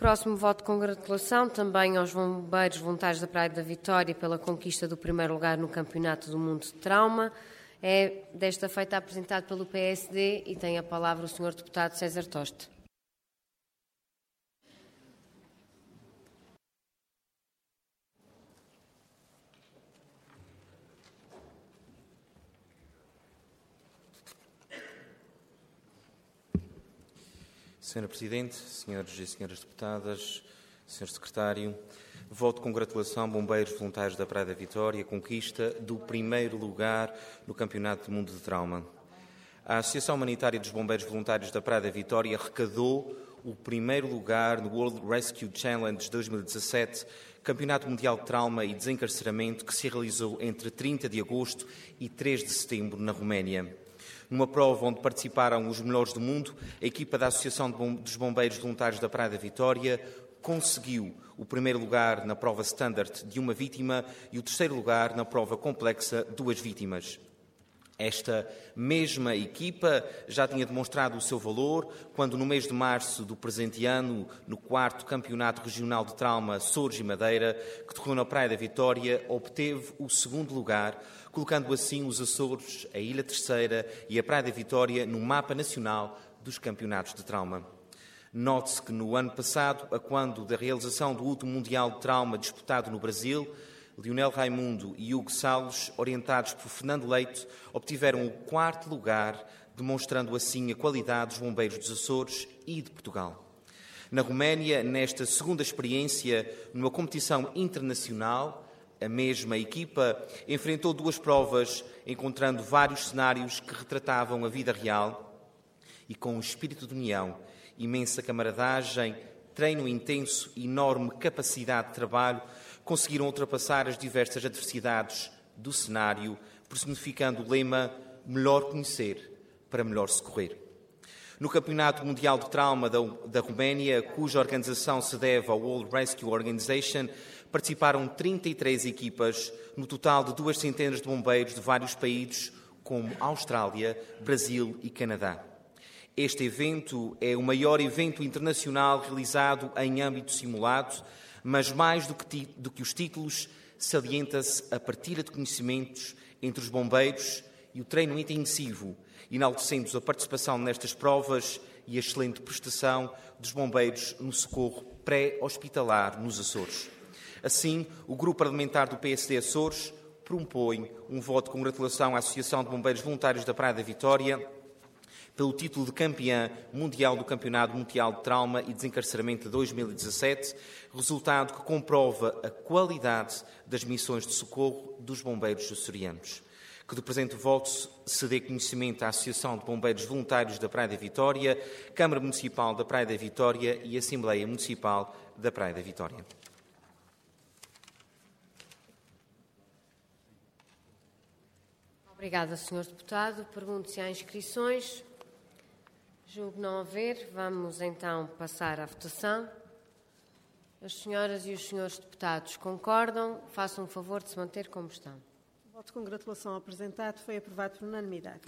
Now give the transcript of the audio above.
Próximo voto de congratulação também aos bombeiros voluntários da Praia da Vitória pela conquista do primeiro lugar no Campeonato do Mundo de Trauma. É desta feita apresentado pelo PSD e tem a palavra o Sr. Deputado César Toste. Senhora Presidente, senhores e senhoras deputadas, Sr. Secretário, voto de congratulação Bombeiros Voluntários da Praia da Vitória, conquista do primeiro lugar no Campeonato do Mundo de Trauma. A Associação Humanitária dos Bombeiros Voluntários da Praia da Vitória arrecadou o primeiro lugar no World Rescue Challenge 2017, Campeonato Mundial de Trauma e Desencarceramento, que se realizou entre 30 de agosto e 3 de setembro na Roménia. Numa prova onde participaram os melhores do mundo, a equipa da Associação dos Bombeiros Voluntários da Praia da Vitória conseguiu o primeiro lugar na prova standard de uma vítima e o terceiro lugar na prova complexa, 2 vítimas. Esta mesma equipa já tinha demonstrado o seu valor quando, no mês de março do presente ano, no 4º Campeonato Regional de Trauma Açores e Madeira, que decorreu na Praia da Vitória, obteve o segundo lugar, colocando assim os Açores, a Ilha Terceira e a Praia da Vitória no mapa nacional dos campeonatos de trauma. Note-se que no ano passado, a quando da realização do último Mundial de Trauma disputado no Brasil, Leonel Raimundo e Hugo Salles, orientados por Fernando Leite, obtiveram o 4º lugar, demonstrando assim a qualidade dos bombeiros dos Açores e de Portugal. Na Roménia, nesta segunda experiência, numa competição internacional, a mesma equipa enfrentou 2 provas, encontrando vários cenários que retratavam a vida real e com um espírito de união, imensa camaradagem, treino intenso e enorme capacidade de trabalho, conseguiram ultrapassar as diversas adversidades do cenário, personificando o lema melhor conhecer para melhor socorrer. No Campeonato Mundial de Trauma da Roménia, cuja organização se deve ao World Rescue Organization, participaram 33 equipas, no total de 200 de bombeiros de vários países, como Austrália, Brasil e Canadá. Este evento é o maior evento internacional realizado em âmbito simulado, mas mais do que os títulos, salienta-se a partilha de conhecimentos entre os bombeiros e o treino intensivo, enaltecendo a participação nestas provas e a excelente prestação dos bombeiros no socorro pré-hospitalar nos Açores. Assim, o Grupo Parlamentar do PSD Açores propõe um voto de congratulação à Associação de Bombeiros Voluntários da Praia da Vitória pelo título de campeã mundial do Campeonato Mundial de Trauma e Desencarceramento de 2017, resultado que comprova a qualidade das missões de socorro dos bombeiros açorianos. Que do presente voto se dê conhecimento à Associação de Bombeiros Voluntários da Praia da Vitória, Câmara Municipal da Praia da Vitória e Assembleia Municipal da Praia da Vitória. Obrigada, Sr. Deputado. Pergunto se há inscrições. Julgo não haver. Vamos então passar à votação. As senhoras e os senhores deputados concordam? Façam o favor de se manter como estão. O voto de congratulação apresentado foi aprovado por unanimidade.